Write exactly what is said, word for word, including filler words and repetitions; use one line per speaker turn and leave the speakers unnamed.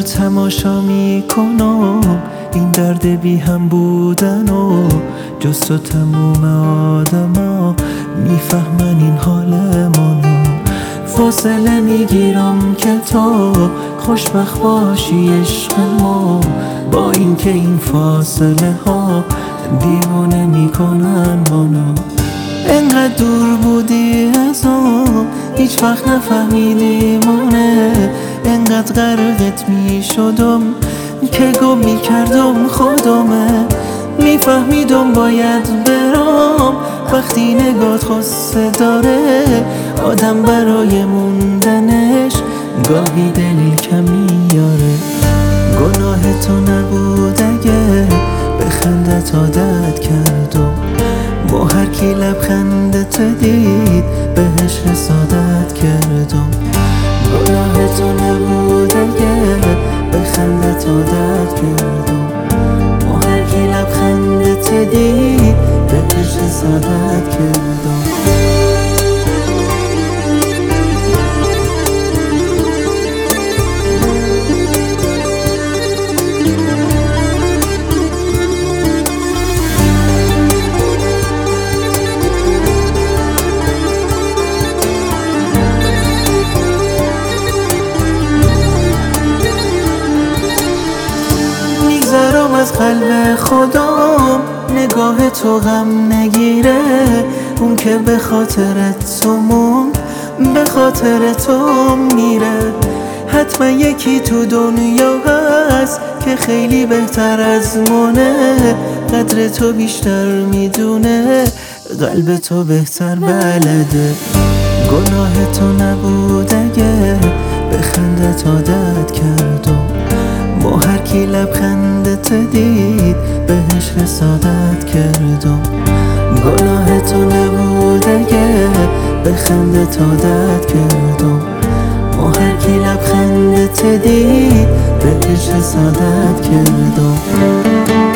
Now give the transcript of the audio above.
تماشا میکنم این درد بی هم بودن و جز تو تموم آدما میفهمن این حال منو. فاصله میگیرم که تو خوشبخت باشی عشق ما، با اینکه این فاصله ها دیوانه میکنن منو. انقدر دور بودی ازم هیچ وقت نفهمیدی مانه، انقدر غرقت میشدم که گم میکردم خودمه. میفهمیدم باید برام وقتی نگات خسته داره، آدم برای موندنش گاهی دل کمی یاره. گناه تو نبود اگه به خندت عادت کردم، با هر کی لبخندت دید بهش حسادت کردم. گناه تو نبود اگه به خندت عادت کردم، با هر کی لبخندت دید بهش حسادت کردم. میگذرم از قلب خودم نگاه تو غم نگیره، اون که به خاطرت تو موند به خاطر تو میره. حتما یکی تو دنیا هست که خیلی بهتر از منه، قدر تو بیشتر میدونه قلب تو بهتر بلده. گناه تو نبود اگه به خندت عادت کردم، با هر کی لبخندت دید بهش حسادت کردم. گناه تو نبود اگه به خندت عادت کردم، با هر کی لبخندت دید بهش حسادت کردم.